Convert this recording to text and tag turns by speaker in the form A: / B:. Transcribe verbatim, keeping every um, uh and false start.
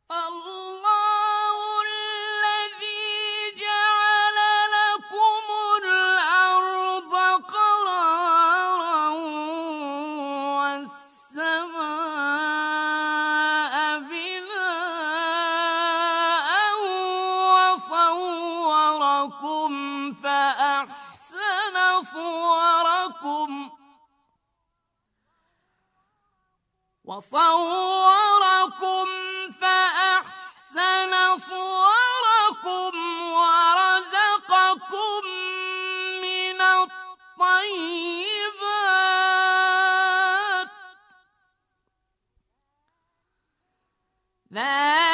A: اللَّهُ الَّذِي جَعَلَ لَكُمُ الْأَرْضَ قَرَارًا وَالسَّمَاءَ بِنَاءً وَصَوَّرَكُمْ فَأَحْسَنَ صُوَرَكُمْ وَصَوَّرَكُمْ فَأَحْسَنَ صُوَرَكُمْ وَرَزَقَكُم مِّنَ الطَّيِّبَاتِ ۚ